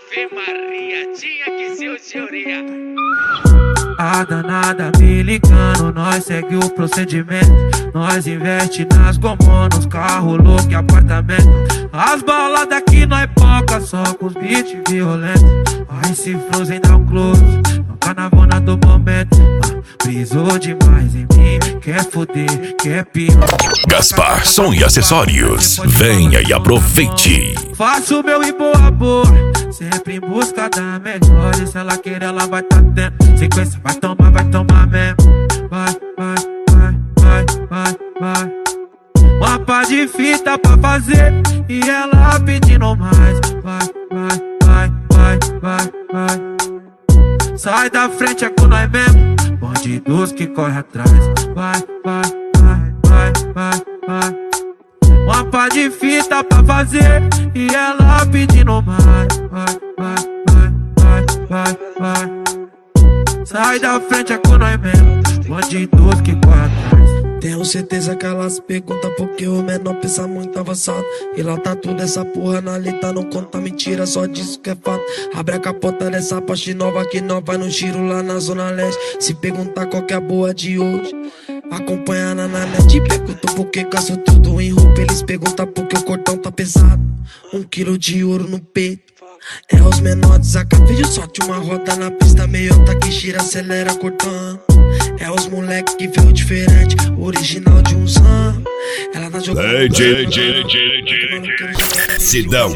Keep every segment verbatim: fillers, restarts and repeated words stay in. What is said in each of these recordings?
Ave Maria, tinha que ser o senhoria. A danada me ligando, nós segue o procedimento. Nós investe nas gomonas, carro louco e apartamento. As baladas aqui nós poca, só com os beats violentos. Aí se Frozen dá um close, no carnavona do momento. Ah, brisou demais em mim, quer foder, quer pior. Gaspar Som e Acessórios, venha e aproveite. Faço meu e boa boa, sempre em busca da melhor. E se ela querer, ela vai tá tendo. Sequência vai tomar, vai tomar mesmo. Vai, vai, vai, vai, vai, vai. Uma pá de fita pra fazer e ela pedindo mais. Vai, vai, vai, vai, vai, vai. Sai da frente, é com nós mesmo. Bandidos que corre atrás. Vai, vai, vai, vai, vai, vai. Uma pá de fita pra fazer e ela pedindo mais. Vai, vai, vai, vai, vai, vai. Sai da frente, é com nós mesmo. Bandidos que corre atrás. Tenho certeza que elas perguntam porque o menor pensa muito avançado. E lá tá tudo essa porra na letra, não conta mentira, só disso que é fato. Abre a capota dessa parte nova que nós vai no giro lá na zona leste. Se perguntar qual que é a boa de hoje, acompanha na net. Pergunto por que gasto tudo em roupa. Eles perguntam por que o cordão tá pesado. Um quilo de ouro no peito. É os menores desacato. Vídeo sorte uma roda na pista meio alta que gira, acelera cortando. É os moleque que veio diferente, original de um samba. Ela tá jogando. Ei, J, J, J, J, Sidão.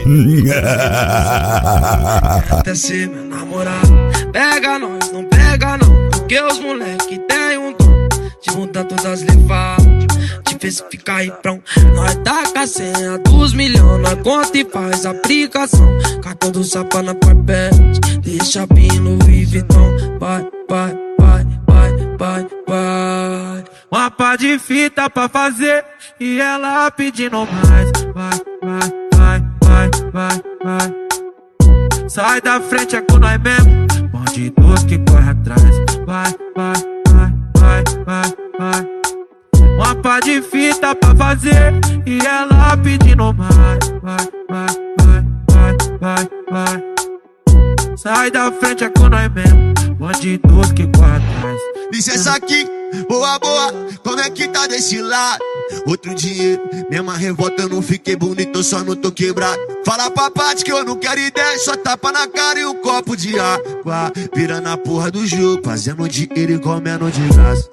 Até ser meu namorado. Pega nós, não pega não. Porque os moleque tem um dom de mudar todas as levadas, de ver se fica aí pronto. Nós taca a senha dos milhões, nós conta e faz aplicação. Cartão do Sapa na Parpete, deixa pino e Vitão. Vai, vai, vai, vai, vai, vai. Uma pá de fita pra fazer e ela pedindo mais. Vai, vai, vai, vai, vai, vai. Sai da frente, é com nós mesmo. Bandidos que corre atrás. Vai, vai, vai, vai, vai, vai. Uma pá de fita pra fazer e ela pedindo mais. Vai, vai, vai, vai, vai, vai. Sai da frente, é com nós mesmo. Bandidos que corre atrás. Licença aqui, boa, boa, como é que tá desse lado? Outro dinheiro, mesma revolta, eu não fiquei bonito, eu só não tô quebrado. Fala pra parte que eu não quero ideia, só tapa na cara e um copo de água. Virando a porra do jogo, fazendo dinheiro e comendo de graça.